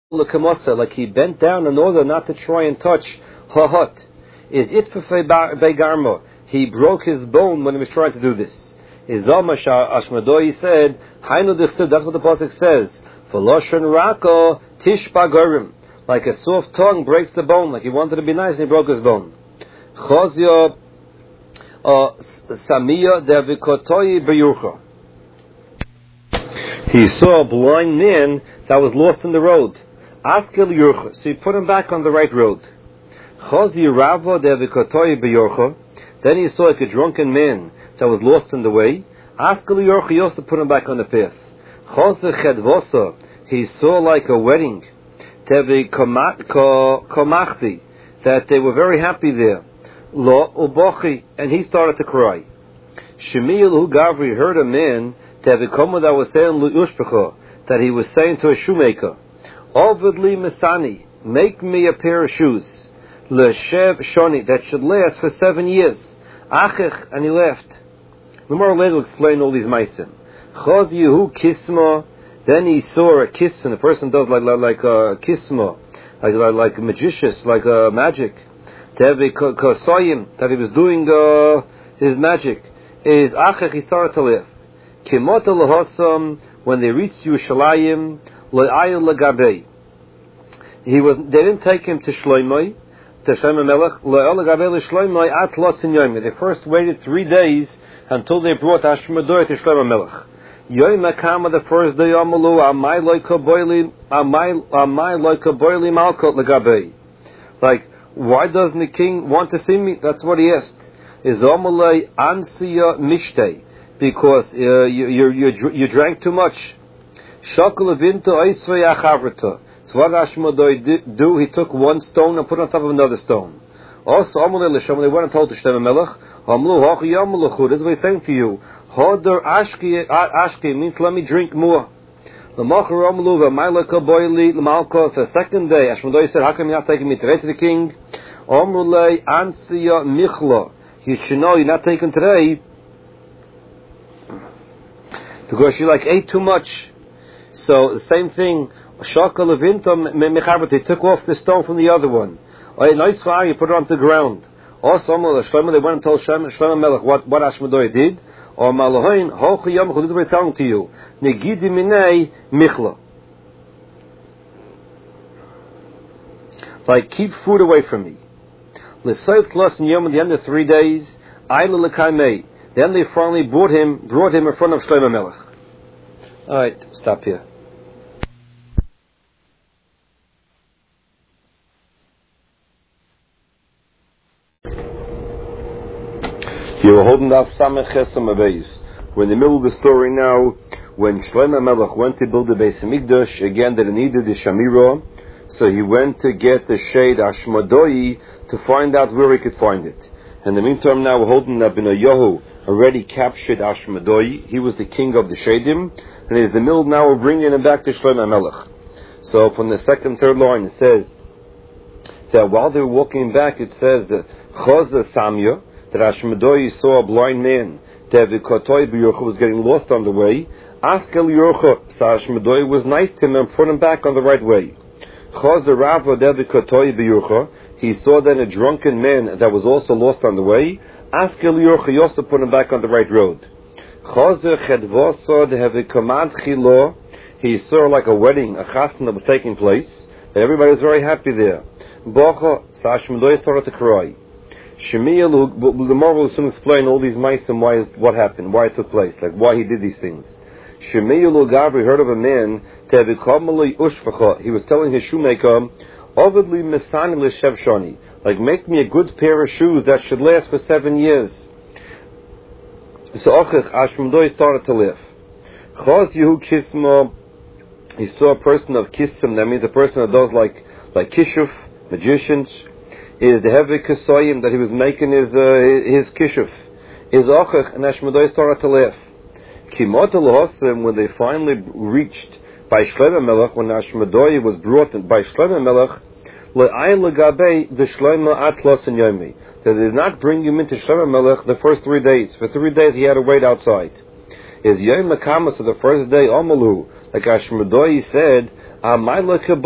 like he bent down in order not to try and touch hahot. Is itfafei begarmo. He broke his bone when he was trying to do this. Is Zalmash Ashmadoi said, Hainu dichsiv, that's what the pasuk says. V'loshon rako tishpa gorim. Like a soft tongue breaks the bone, like he wanted to be nice and he broke his bone. Chozio Samiya devikotoi b'yurcha. He saw a blind man that was lost in the road. Askel yurcha. So he put him back on the right road. Chozi ravo devikotoi b'yurcha. Then he saw like a drunken man that was lost in the way. Askel yurcha. He also put him back on the path. Chozi chedvosa. He saw like a wedding. Tevi komachti. That they were very happy there. Lo ubochi. And he started to cry. Shemiel hu gavri heard a man that was saying that he was saying to a shoemaker, Ovidli Misani, make me a pair of shoes, Leshev Shoni, that should last for 7 years. Achich, and he left. The more later will explain all these meisim. Chaz Yehu Kisma, then he saw a kiss, and a person does like a kisma, like a magician, like a magic. Tevi Kosoyim, that he was doing his magic. Is Achich, he started to live. Kimota lahosam, when they reached Yerushalayim, lo'ayil lagabei. They didn't take him to Shloimeh Melech, lo'ayil lagabei l'Shloimeh at losin yomi. They first waited 3 days until they brought Ashmadoi to Shloimeh Melech. Yom Akama, the first day, Amalu, amai loika boili malkot lagabei. Like, why doesn't the king want to see me? That's what he asked. Is Amalei ansiya mishtei. Because you drank too much. So what Ashmadoi do? He took one stone and put it on top of another stone. Also, they went and told to Shlomo Melech, this is what he's saying to you. Hodor ashki means let me drink more. The second day, Ashmadoi said, how come you're not taking me today to the king? You should know you're not taking today because you ate too much. So the same thing. He took off the stone from the other one. You put it onto the ground. Also, they went and told Shlomo Melech what Ashmadoi did. Or Malahoin, this is what he's telling to you. Negidi minei michla. Like, keep food away from me. L'soif klos in yom, at the end of 3 days, ayla l'kaimei. Then they finally brought him in front of Shlomo Melech. Alright, stop here. You were holding up Samech Chesam Abeis. We're in the middle of the story now. When Shlomo Melech went to build the Beis Hamikdash, again that he needed the Shamira, so he went to get the shade Ashmadoi to find out where he could find it. In the meantime, now we're holding that Benayahu already captured Ashmadoi. He was the king of the Shadim, and he's the middle now. We're bringing him back to Shlomo Melech. So from the second, third line, it says that while they were walking back, it says that Chozah Samya, that Ashmadoi saw a blind man that was getting lost on the way. Askel Yorcha, so Ashmadoi was nice to him and put him back on the right way. Chozah Rava Devikotoi B'Yorcha, he saw then a drunken man that was also lost on the way. Askel Yorcha, he also put him back on the right road. Chozah Chedvosa Devikomad Chilo, he saw like a wedding, a chasna that was taking place, and everybody was very happy there. Bocha, so Ashmadoi started to cry. Shemiel, the more will soon explain all these mice and what happened, why it took place, like why he did these things. Shemiel Gavri heard of a man, he was telling his shoemaker, Ovidli Mesani L'Shev Shoni, like make me a good pair of shoes that should last for 7 years. So Ashmadoi started to laugh. Chaz Yehu Kisma, he saw a person of Kism, that means a person that does like Kishuf, magicians, is the heavy Kasoyim that he was making his Kishuf. Is Ochach, and Ashmadoi started to laugh. Kimot al-Hosim, when they finally reached by Shlomo Melech, when Ashmadoi was brought by Shlomo Melech, le'ayin legabei the Shlomo atlos and yomi, that they did not bring him into Shlomo Melech the first 3 days. For 3 days he had to wait outside. Is Yom Makama, so the first day, Amalu, like Ashmadoi said, How come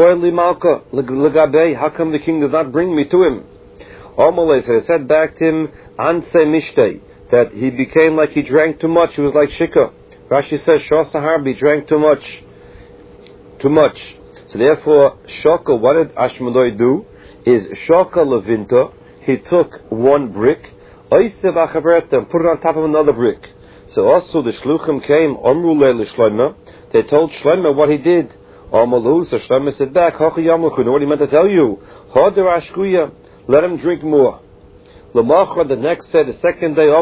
the king did not bring me to him? So they said back to him, Anse Mishtei, that he became like he drank too much. He was like Shika. Rashi says, Shosa Harbi drank too much. So therefore, Shoka, what did Ashmedai do? Is Shoka Levinta, he took one brick, and put it on top of another brick. So also the Shluchim came, they told Shlomo what he did. So Shlomo said back, what he meant to tell you? Let him drink more. The next day, the second day,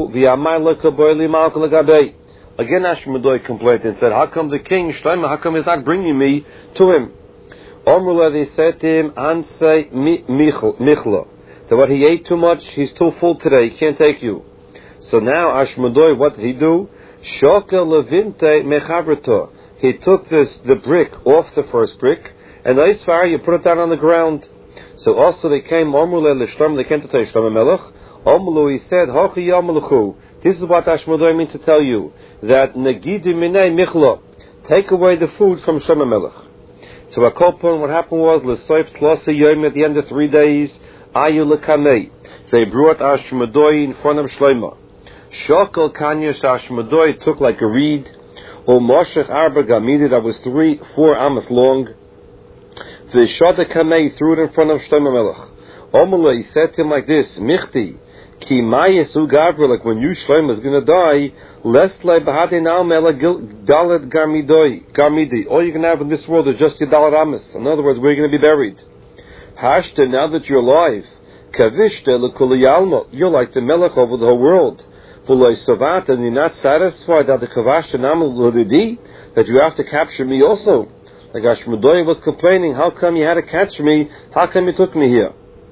again Ashmedai complained and said, how come the king, Shlomo, how come he's not bringing me to him? They said to him, Ansei Michla, that what he ate too much, he's too full today, he can't take you. So now Ashmedai, what did he do? Shoka Levinte Mechabrata. He took the brick off the first brick, and Eisfar, you put it down on the ground. So also they came, they came to tell Shlomo Melech. He said, Hochi Yamaluchu. This is what Ashmedai means to tell you, that Negidi Minei Michla, take away the food from Shlomo Melech. So what happened was, L'soif Tlasa Yom, at the end of 3 days, Ayu L'kamei. They brought Ashmedai in front of Shlomo. Shokal Kanya Ashmedai took like a reed, or Moshech Arba Gamidi, that was 4 amas long. The Shoda Kamei threw it in front of Shlomo Melech. Omala, he said to him like this, Michti, Ki Mayesu Gavra, like when you, Shlomo, is going to die, Lestle Bahadi Naumela Dalet Garmidi. All you can have in this world is just your Dalet Amas. In other words, where you're going to be buried. Hashta, now that you're alive, Kavishta Lekuliyalma, you're like the Melech over the whole world. Fulay Savat, and you're not satisfied that the Kavashta Namal Ludidi, that you have to capture me also. Like Ashmedai was complaining, how come you had to catch me? How come you took me here?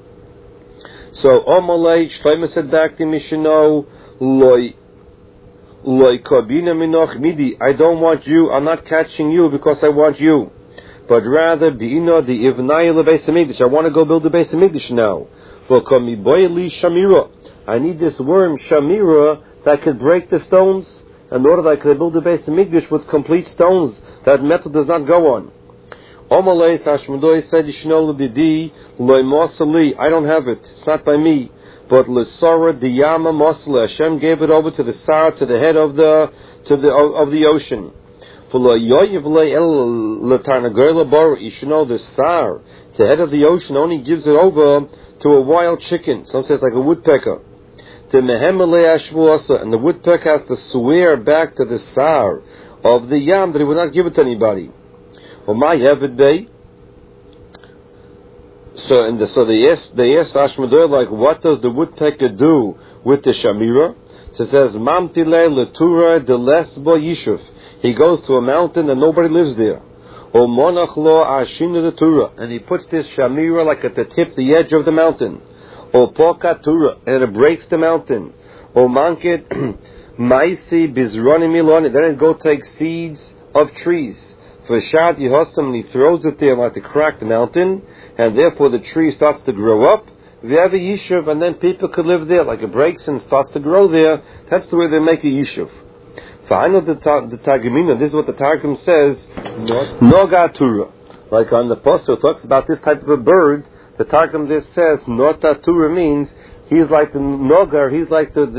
So Omalei Shlomo said back to Mishino, Loi Kabina Minoch Midi. I don't want you. I'm not catching you because I want you, but rather Beino the Ivnai LeBeis Hamikdash. I want to go build the Beis Hamikdash now. Shamira. I need this worm Shamira that could break the stones in order that I could build the Beis Hamikdash with complete stones that metal does not go on. Omalei Ashmedai said, Yishnol Didi Loi Mosali. I don't have it. It's not by me. But L'Sara Diyama Mosle. Hashem gave it over to the Sar, to the head of the ocean. You should know the Sar, the head of the ocean, only gives it over to a wild chicken. Some say it's like a woodpecker. And the woodpecker has to swear back to the Sar of the Yam that he would not give it to anybody. So they asked Ashmedai, like, what does the woodpecker do with the Shamira? So it says, Mamtile Letura de Lesbo Yishuv. He goes to a mountain and nobody lives there. O Monach Lo Ashina de Tura, and he puts this Shamira like at the tip, the edge of the mountain. O Poka Tura, and it breaks the mountain. O Manket Maisi Bizroni Miloni, then it go take seeds of trees. For Shad Yehosam, and he throws it there like to crack the mountain, and therefore the tree starts to grow up. We have a yishuv, and then people could live there, like it breaks and starts to grow there. That's the way they make a yishuv. For I know the Targumina, this is what the Targum says, Nogatura. Like on the Apostle talks about this type of a bird, the Targum this says, Notatura means, he's like the Nogar, he's like the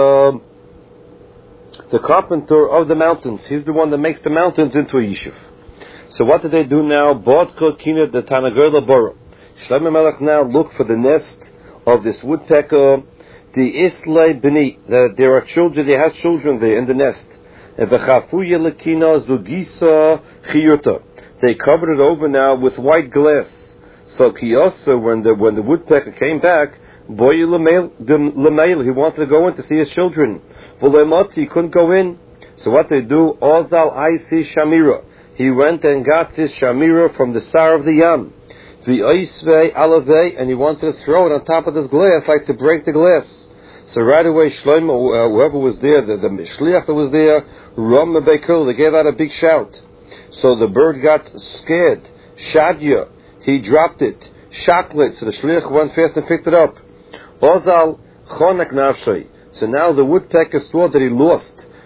carpenter of the mountains. He's the one that makes the mountains into a yishuv. So what do they do now? Bodko Kina the Tanagola Bora. Shlomo Melech now look for the nest of this woodpecker, the Islay Beni, that there are children, they have children there in the nest. And the Chafuya Lekina Zugisa Chiyuta. They covered it over now with white glass. So Kiyosa, when the woodpecker came back, Boy Lemail, he wanted to go in to see his children. Volemotzi, he couldn't go in. So what they do, Ozal Aisi Shamira. He went and got this Shamira from the Sar of the Yam. The Oisvei Alavei, and he wanted to throw it on top of this glass, like to break the glass. So right away, Shlomo, whoever was there, the Shliach that was there, Ram Bekul, they gave out a big shout. So the bird got scared. Shadya, he dropped it. Shaklet, so the Shliach went fast and picked it up. Ozal Chonak Nafshay. So now the woodpecker saw that he lost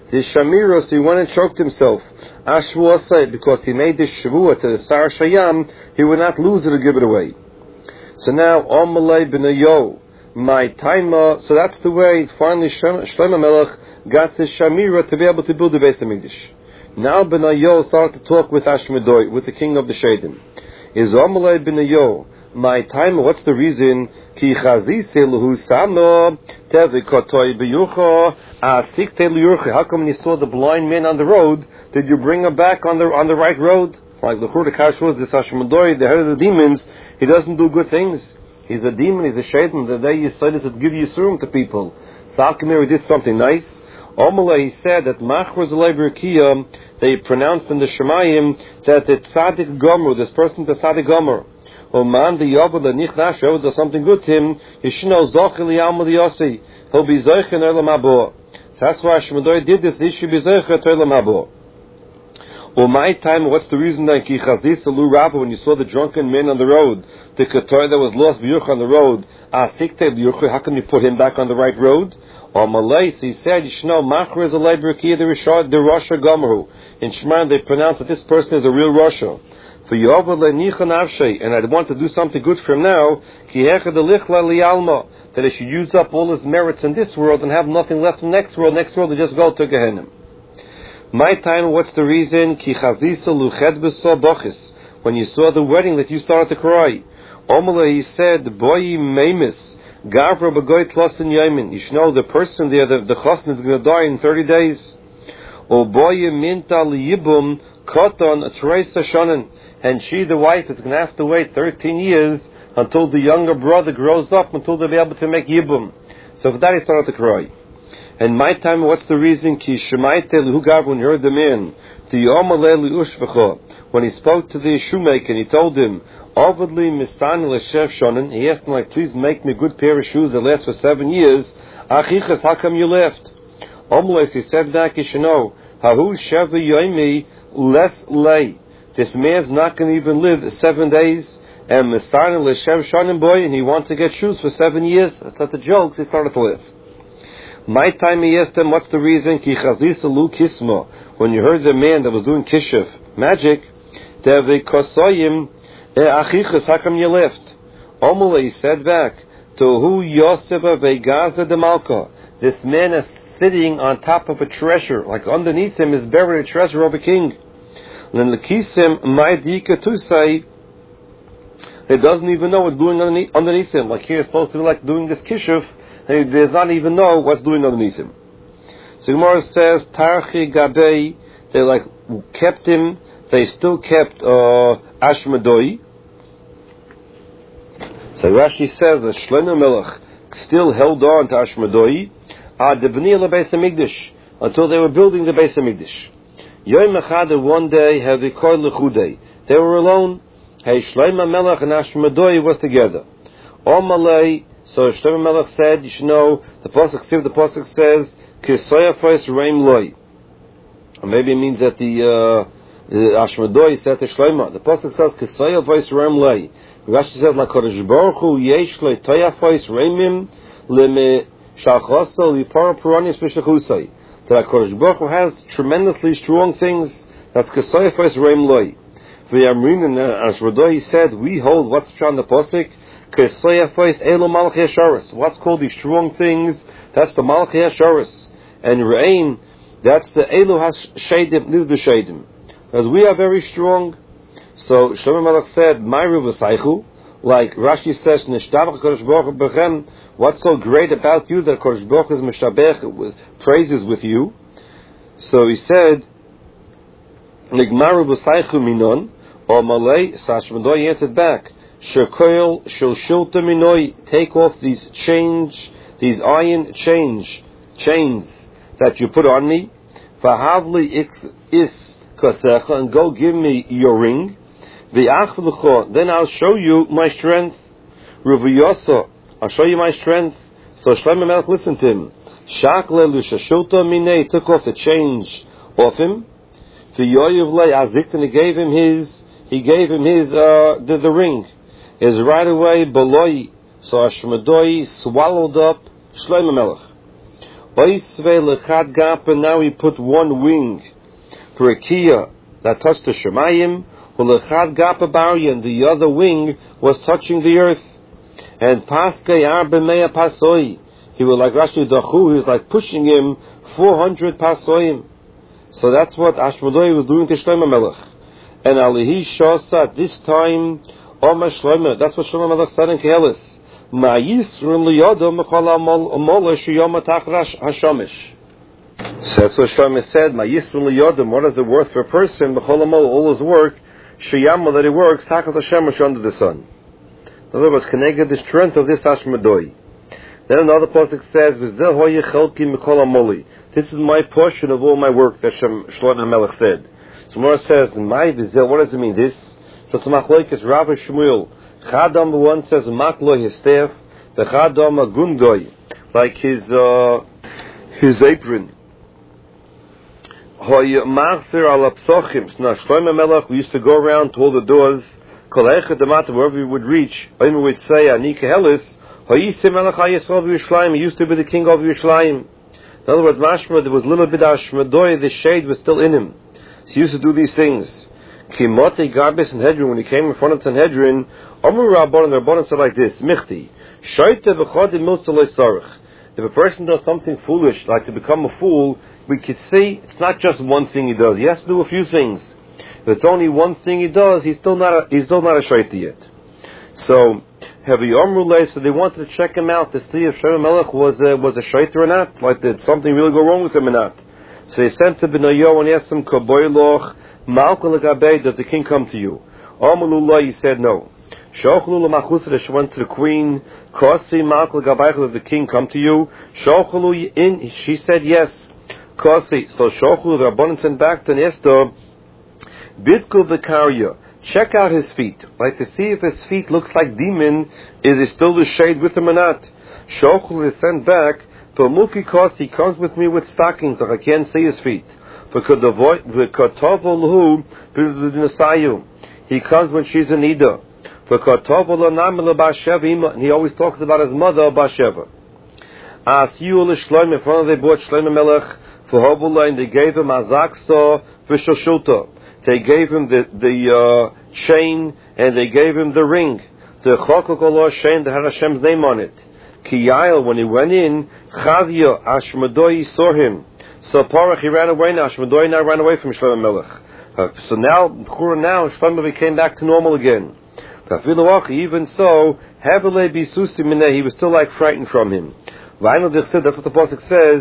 the Shamira, so he went and choked himself. Ashwasai, because he made this Shavua to the Sar Shayam, he would not lose it or give it away. So now, Amalei B'nayo, my Taima, so that's the way, finally Shlomo Melech got the Shamira to be able to build the Beis HaMikdash. Now B'nayo started to talk with Ashmedoi, with the king of the Shadim. Is Amalei B'nayo, my Taima, what's the reason? Ki chazise luhu samo tevikotoi b'yucha asikte luyurcha. How come when you saw the blind man on the road, did you bring him back on the right road? Like the Kash was this Ashmedoi, the head of the demons. He doesn't do good things. He's a demon. He's a shaitan. The day you said this would give Yisurim to people. So how come he did something nice? Omele, he said that Machros Leiberikia, they pronounced in the Shemayim that the Tzadik Gomer, this person, the Tzadik Gomer. Man the Yavod the Nichnash does something good to him. Yishno Zochel Yalma the Yossi. He'll be Zoich in Olam Habo. So that's why Shmedoi did this. He should be Zoich in Olam Habo. Well, my time. What's the reason that Ki Chazis Lu Rabba when you saw the drunken man on the road, the Ketor that was lost B'Yuch on the road? Asikte B'Yuch. How can you put him back on the right road? Or Malay, he said, Yishno Machar is a Leiberikia the Rasha Gomeru. In Shemar they pronounce that this person is a real Rasha. For Yovel Nichan Avshay, and I want to do something good for him now, that he should use up all his merits in this world and have nothing left in the next world. Next world, he just go to Gehenna. My time, what's the reason? When you saw the wedding that you started to cry. Omele, he said, Boy Memis, Gavra Bagoy Tlosin Yemin. You should know the person there, the chassan is going to die in 30 days. O Boy Minta Liyibum, Koton, Teresa Shonen. And she, the wife, is going to have to wait 13 years until the younger brother grows up, until they'll be able to make Yibum. So for that he started to cry. And my time, what's the reason? Ki Shemaite Luhugav, when you heard the man, when he spoke to the shoemaker and he told him, Ovidli Misan L'Shev Shonen, he asked him, like, please make me a good pair of shoes that last for 7 years. Achichas, how come you left? Omles, he said back, you should know, Hahu Sheva Yoimi Les Lay. This man's not going to even live 7 days, and Messiah L'Shev Shonim boy, and he wants to get shoes for 7 years. That's not the joke. He started to live. My time he asked him, what's the reason? Ki Chazisa Lu Kisma. When you heard the man that was doing kishuf, magic, Devi Kosoyim Achichas, how come you left? Omule, he said back, Tohu Yoseva Vegaza de Malka. This man is sitting on top of a treasure, like underneath him is buried a treasure of a king. He doesn't even know what's doing underneath him. Like he's supposed to be like doing this kishuf, and he does not even know what's doing underneath him. So Gemara says, Tarchi Gabei, they like kept him, they still kept Ashmedoi. So Rashi says that Shlomo Melech still held on to Ashmedoi until they were building the Beis HaMikdash. Yom Echad, one day, have the Kol Lechudei. They were alone. Hey, Shlomo Melech and Ashmedoi was together. Omalei, so Shlomo Melech said, you should know, the Pasuk says, Kisoyafos Reim Loi. Or maybe it means that the Ashmedoi said to Shlomo. The Pasuk says, Kisoyafos Reim Loi. Rashi says, like Kodesh Baruch Hu Yesh Loi Toyafos Reimim Leme Shalchoso Lipar Puranis B'Shechusai. That HaKadosh Baruch Hu has tremendously strong things. That's Kesoyafos Reim Loi. V'yamrin and Ashmedoi said, we hold what's on the Pasuk, Kesoyafos Elo Malchei Hasharis. What's called these strong things? That's the Malchei Hasharis. And Re'im, that's the Elo Hashadim, Nizdu Shadim. Because we are very strong. So Shlomo Melech said, Mayru V'Saychu, like Rashi says, Nishtavach HaKadosh Baruch Hu B'chem, what's so great about you that HaKadosh Baruch Hu is Mishabech with praises with you? So he said, Nigmaru V'Saychu Minon, or Malay, Ashmedoi answered back, Shekoil Shilshilta Minoi, take off these iron chains that you put on me, Vahavli is Kasecha, and go give me your ring, then I'll show you my strength. Ruviyosa, I'll show you my strength. So Shlomo Melech listened to him. Shakle Lushashilta Minei, took off the chains off him. V'yoyivlei Azik, and he gave him his the ring. Is right away Beloi. So Ashmedoi swallowed up Shlomo Melech. Now he put one wing for a Kiyah that touched the Shemayim, and the other wing was touching the earth. And Paskei Arba Mea Pasoi, he was like Rashi Dachu, he was like pushing him 400 Pasoim. So that's what Ashmedai was doing to Shlomo Melech. And Alihi Shasa at this time, Oma Shlomo, that's what Shlomo Melech said in Kehelis. Ma Yisrun Liyodo Mechol Amola Shiyoma Tachrash Hashamish. So that's what Shlomo said, Ma Yisrun Liyodim, what is it worth for a person, Mechol Amola, all his work, Shiyama, that he works, Tachrat Hashamish, under the sun. In other words, connected the strength of this Ashmedai. Then another pasuk says, this is my portion of all my work, that Shlomo Melech said. So Mora says, my vizel, what does it mean, this? So it's Machlokes Rav Shmuel. Chadam, one says, Maklo Histef, the Chadam Gundoi, like his apron. Hoy Machzer al Psochim. Now Shlomo Melech, we used to go around to all the doors, wherever we would reach, we would say, Ani Kehelis, he used to be the king of Yerushalayim. In other words, mashma, there was a little bit of Ashmedai, the shade was still in him. So he used to do these things. Kimote Garbis and Hedron, when he came in front of Sanhedrin, Amru Rabban, and the Rabban said like this, Michti, Shaita v'chodim milsaloi sarach. If a person does something foolish, like to become a fool, we could see it's not just one thing he does. He has to do a few things. If it's only one thing he does, he's still not a shaita yet. So, so they wanted to check him out to see if Shlomo Melech was a shaita or not, like did something really go wrong with him or not. So they sent to Benayo and asked him, Kaboyloch, Malkul Gabay, does the king come to you? Amalullah, he said no. Shochlu Machusa, she went to the queen, Kosi Malkul Gabay, does the king come to you? Shochlu in, she said yes. Kosi, so Shochlu, the Rabbanan sent back to Nestor, Bidkul Vikarya, check out his feet, like to see if his feet looks like demon, is it still the shade with him or not? Shochlu is sent back, to Mulki Kosi, he comes with me with stockings, like I can't see his feet. He comes when she's in Ida. And he always talks about his mother, Basheva. In front of they bought Shlomo Melech for Hobula, and they gave him Azaksa for Shoshulta. They gave him the chain, and they gave him the ring. The Chokok chain that had Hashem's name on it. Kiyael, when he went in, Chazia, Ashmedai saw him. So Parach, he ran away now. Ashmedai now ran away from Shlomo Melech. So now Shlomo came back to normal again. Even so, he was still like frightened from him. That's what the pasuk says.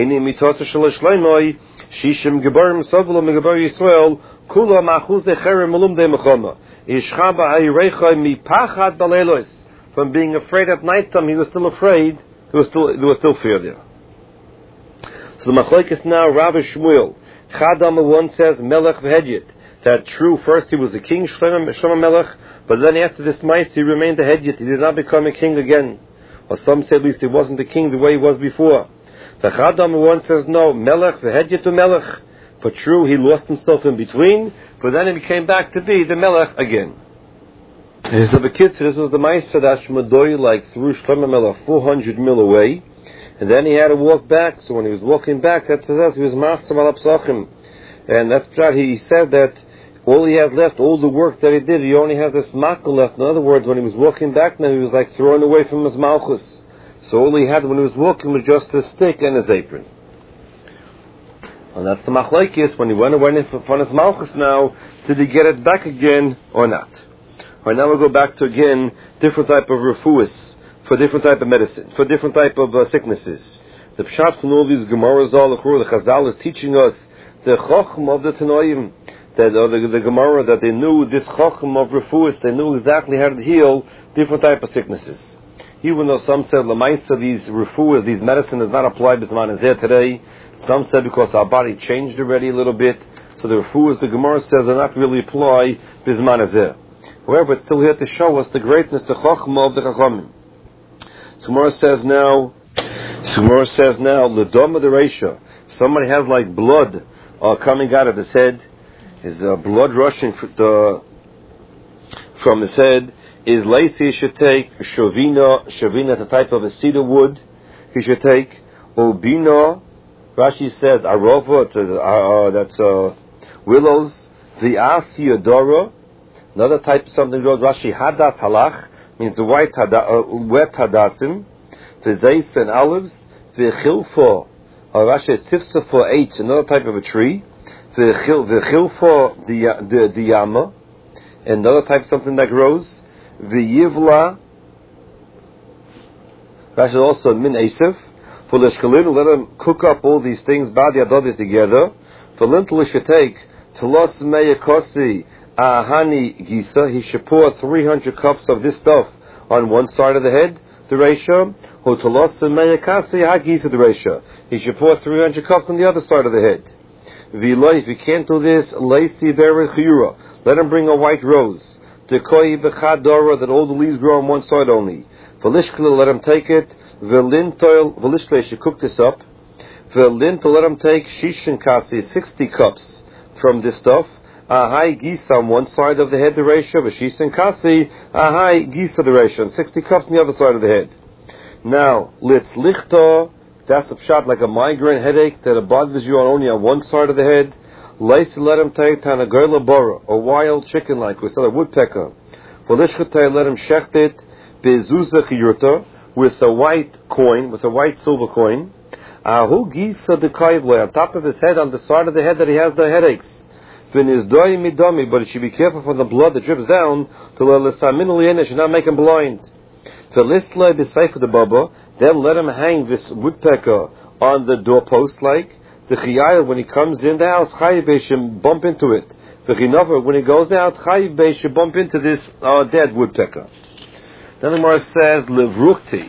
Shishim gebarim sovlo megabar Yisrael kula machuz decherem malum de mechama ishchaba ayreicha mipachad balelos. From being afraid at night time, he was still afraid. There was still fear there. So the machlokes now, Rav Shmuel. Chadam one says Melech v'Hedyet. That true. First he was a king, Shlomo Melech, but then after this mice he remained a Hedyet. He did not become a king again. Or some say at least he wasn't the king the way he was before. The Chadam one says no, Melech v'Hedyet to Melech. But true, he lost himself in between, but then he came back to be the Melech again. This was the Meister that Ashmedai like threw Shlomo Melech 400 mil away, and then he had to walk back. So when he was walking back, that says he was master al Psachim, and that's right. He said that all he has left, all the work that he did, he only has this makel left. In other words, when he was walking back, now he was like thrown away from his malchus. So all he had when he was walking was just his stick and his apron. And that's the machlokes. When he went away from his malchus, now did he get it back again or not? All right, now we'll go back to again different type of refuahs, for different type of medicine, for different type of sicknesses. The pshat from all these Gemaras, the Chazal is teaching us the chochm of the Tanoim, that the Gemara, that they knew this chochm of refuahs, they knew exactly how to heal different type of sicknesses. Even though some said Lamaisa, these refuahs, these medicine is not applied bisman azeh today. Some said because our body changed already a little bit, so the refuahs, the Gemara says, are not really apply bisman azeh. However, it's still here to show us the greatness, the chokhmah of the Chachamim. Gemara says now, L'doma de Reisha, somebody has like blood coming out of his head, is blood rushing from his head, is lacy he should take, shavina, the type of a cedar wood he should take, Obino, Rashi says arova, that's willows. The Asiyadora, another type of something grows. Rashi hadas halach, means the wet hadasim. The zeis and olives. The chilfo, Rashi tifsa for H, another type of a tree. The chilfo the yama, another type of something that grows. The yivla, Rashi also min asif. For the shkalin, let them cook up all these things, badi adodi together. For lintel should take telos meyakosi ahani gisa. He should pour 300 cups of this stuff on one side of the head, the ratio. Or telos meyakasi hagisa, the ratio. He should pour 300 cups on the other side of the head. V'lo, if you can't do this, leisi berechiyura. Let him bring a white rose. Dekoi b'chadora, that all the leaves grow on one side only. V'lishkla, let him take it. V'lishkla, should cook this up. V'lintel, let him take shishin kasi, 60 cups from this stuff. Ahai gisa on one side of the head, the ratio. V'shishin kasi, ahai gisa, the ratio. And 60 cups on the other side of the head. Now, litz lichta, that's a shot like a migraine headache that bothers you only on one side of the head. Laisi, let him take tanagoyla bora, a wild chicken like we said, a woodpecker. V'lishkatay, let him shecht it, bezuza chiyurta, with a white coin, with a white silver coin. Ahu gisa de kaivle, on top of his head, on the side of the head that he has the headaches. V'niz doi midami, but he should be careful from the blood that drips down, to let should not make him blind. V'listle b'seif the baba, then let him hang this woodpecker on the doorpost like. The chiyayel, when he comes in the house, chayiv should bump into it. V'chinover, when he goes out, chayiv should bump into this dead woodpecker. Then the Gemara says, levrukti.